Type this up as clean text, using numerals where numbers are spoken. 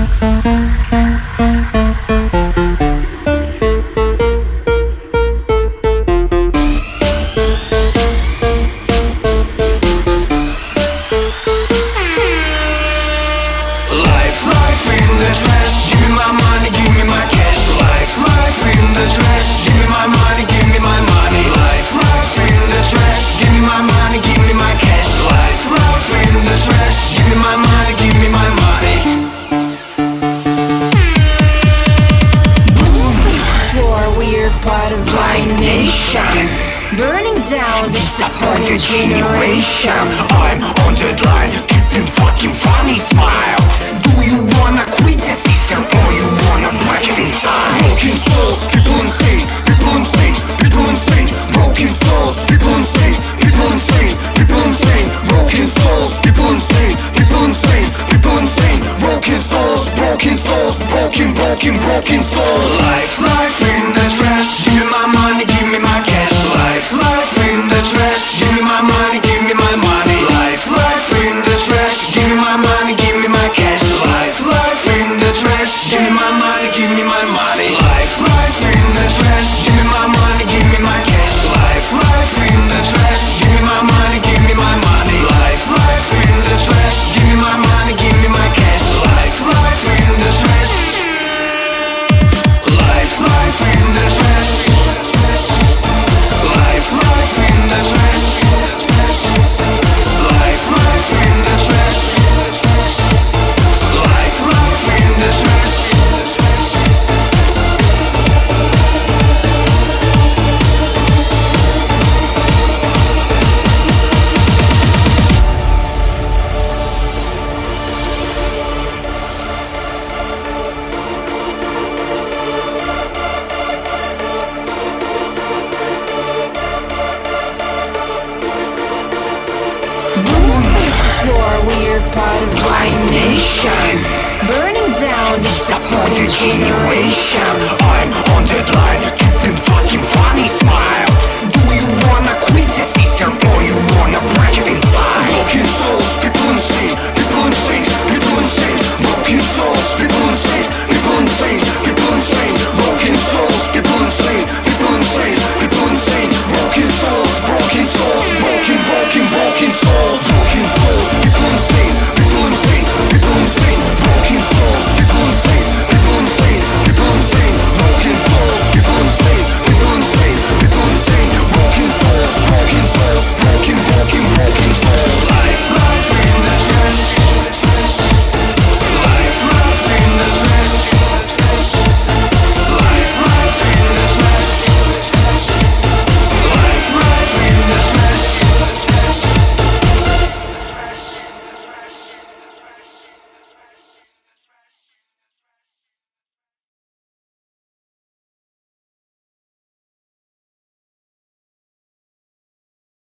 Burning down disappointed generation. I'm on deadline, keeping fucking funny smile. Do you wanna quit the system or you wanna break it inside? Broken souls, people insane, people insane, people insane. Broken souls, people insane, people insane, people insane. Broken souls, people insane, people insane, people insane. Broken souls, broken souls, broken, broken, broken souls. Life in the trash. Give me my money, give me my cash. Life in the trash. Give me my money, give me my money. Life in the trash. Give me my money, give me my cash. Life in the trash. Give me my money, give me my money. Life in the trash. Give me my money, give me my cash. Life in the trash. Give me my money, give me my money. Life in the trash. Give me my money, give me my cash. Life in the trash. Life in the trash. Life in the trash. Life in the trash. Life in the trash. We're part of blind nation. Burning down disappointed generation. I'm on deadline, keeping fucking funny smile.